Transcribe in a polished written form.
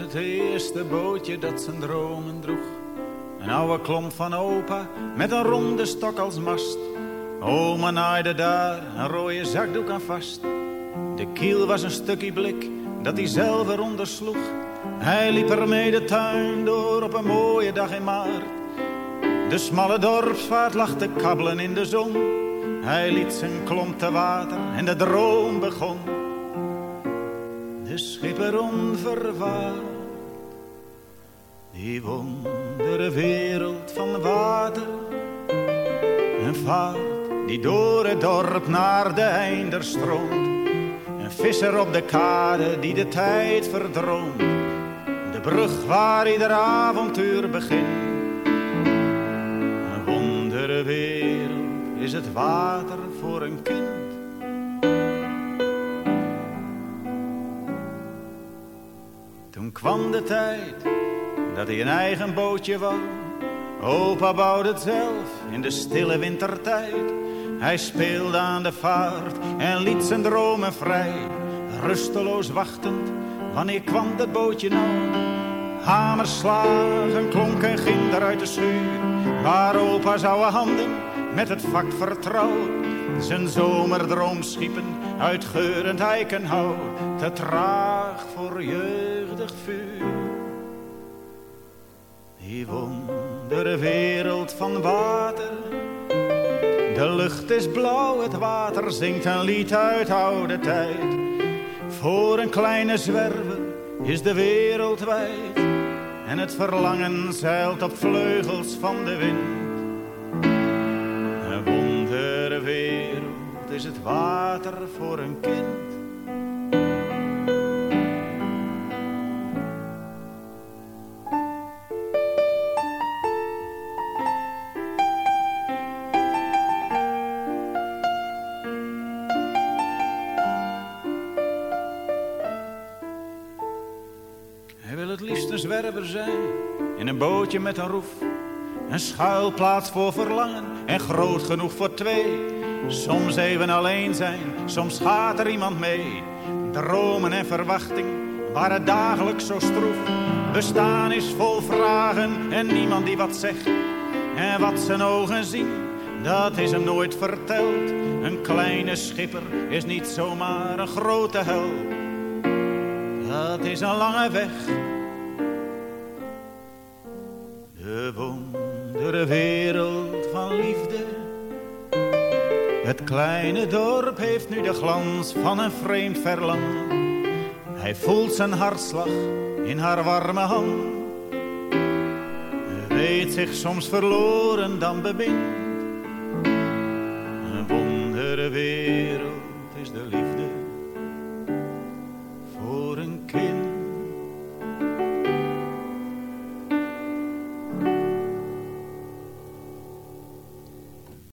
het eerste bootje dat zijn dromen droeg. Een oude klomp van opa met een ronde stok als mast. Oma naaide daar een rode zakdoek aan vast. De kiel was een stukje blik dat hij zelf eronder sloeg. Hij liep ermee de tuin door op een mooie dag in maart. De smalle dorpsvaart lag te kabbelen in de zon. Hij liet zijn klomp te water en de droom begon. De schipper onvervaard, die wondere wereld van water. Een vaart die door het dorp naar de einder stroomt. Een visser op de kade die de tijd verdroomt. De brug waar ieder avontuur begint. Een wondere wereld is het water voor een kind. Toen kwam de tijd dat hij een eigen bootje wou. Opa bouwde het zelf in de stille wintertijd. Hij speelde aan de vaart en liet zijn dromen vrij. Rusteloos wachtend, wanneer kwam dat bootje nou? Hamerslagen klonken ginder uit de schuur, waar opa oude handen met het vak vertrouwd. Zijn zomerdroom schiepen uit geurend eikenhout, te traag voor jeugdig vuur. Die wondere wereld van water. De lucht is blauw, het water zingt een lied uit oude tijd. Voor een kleine zwerver is de wereld wijd. En het verlangen zeilt op vleugels van de wind. Een wondere wereld is het water voor een kind. Zwerver zijn in een bootje met een roef. Een schuilplaats voor verlangen en groot genoeg voor twee. Soms even alleen zijn, soms gaat er iemand mee. Dromen en verwachting waren dagelijks zo stroef. Bestaan is vol vragen en niemand die wat zegt. En wat zijn ogen zien, dat is hem nooit verteld. Een kleine schipper is niet zomaar een grote held. Dat is een lange weg. De wondere wereld van liefde. Het kleine dorp heeft nu de glans van een vreemd verlangen. Hij voelt zijn hartslag in haar warme hand. Weet zich soms verloren dan bemind. Een wondere wereld is de liefde.